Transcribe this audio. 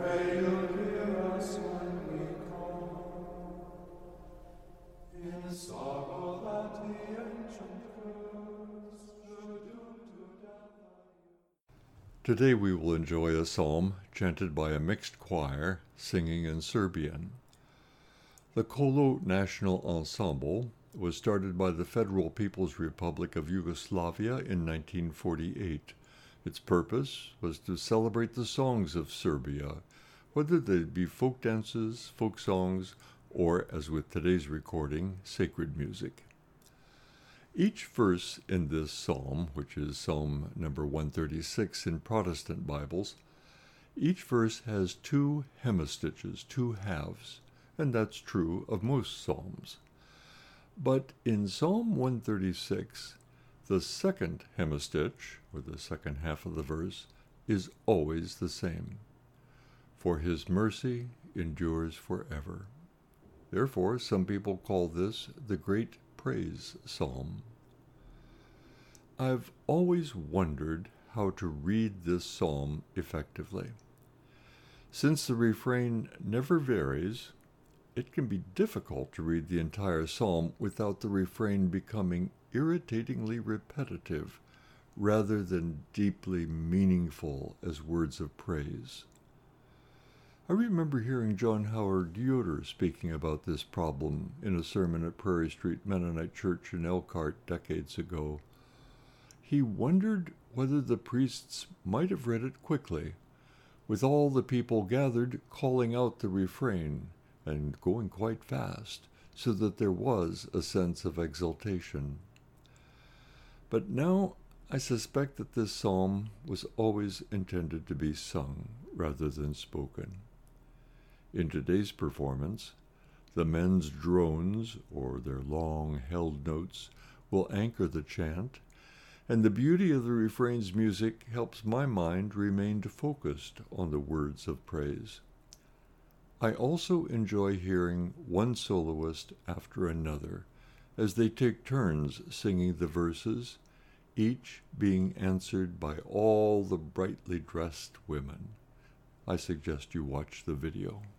May you hear us when we call. In sorrow that the ancient curse should doom to death. Today we will enjoy a psalm chanted by a mixed choir singing in Serbian. The Kolo National Ensemble was started by the Federal People's Republic of Yugoslavia in 1948. Its purpose was to celebrate the songs of Serbia, whether they be folk dances, folk songs, or, as with today's recording, sacred music. Each verse in this psalm, which is Psalm number 136 in Protestant Bibles, each verse has two hemistiches, two halves, and that's true of most psalms. But in Psalm 136, the second hemistich, or the second half of the verse, is always the same. For his mercy endures forever. Therefore, some people call this the Great Praise Psalm. I've always wondered how to read this psalm effectively. Since the refrain never varies, it can be difficult to read the entire psalm without the refrain becoming irritatingly repetitive rather than deeply meaningful as words of praise. I remember hearing John Howard Yoder speaking about this problem in a sermon at Prairie Street Mennonite Church in Elkhart decades ago. He wondered whether the priests might have read it quickly, with all the people gathered calling out the refrain and going quite fast, so that there was a sense of exultation. But now I suspect that this psalm was always intended to be sung rather than spoken. In today's performance, the men's drones, or their long-held notes, will anchor the chant, and the beauty of the refrain's music helps my mind remain focused on the words of praise. I also enjoy hearing one soloist after another as they take turns singing the verses, each being answered by all the brightly dressed women. I suggest you watch the video.